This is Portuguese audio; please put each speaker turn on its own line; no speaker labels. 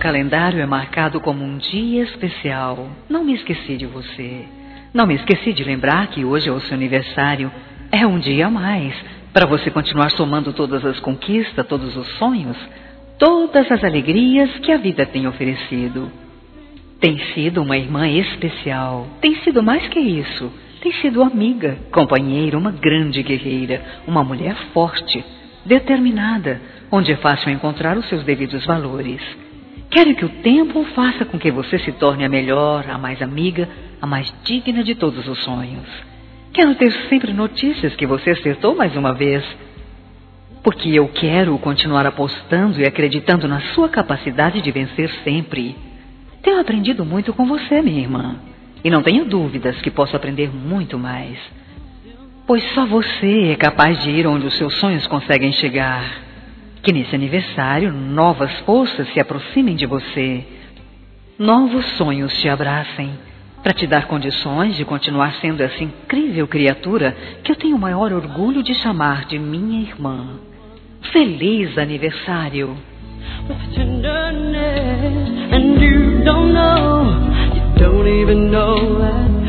calendário é marcado como um dia especial. Não me esqueci de você. Não me esqueci de lembrar que hoje é o seu aniversário. É um dia a mais para você continuar somando todas as conquistas, todos os sonhos, todas as alegrias que a vida tem oferecido. Tem sido uma irmã especial. Tem sido mais que isso. Tem sido amiga, companheira, uma grande guerreira, uma mulher forte, determinada, onde é fácil encontrar os seus devidos valores. Quero que o tempo faça com que você se torne a melhor, a mais amiga, a mais digna de todos os sonhos. Quero ter sempre notícias que você acertou mais uma vez, porque eu quero continuar apostando e acreditando na sua capacidade de vencer sempre. Tenho aprendido muito com você, minha irmã, e não tenho dúvidas que posso aprender muito mais, pois só você é capaz de ir onde os seus sonhos conseguem chegar. Que nesse aniversário novas forças se aproximem de você, novos sonhos te abracem, para te dar condições de continuar sendo essa incrível criatura que eu tenho o maior orgulho de chamar de minha irmã. Feliz aniversário!
With tenderness, and you don't even know that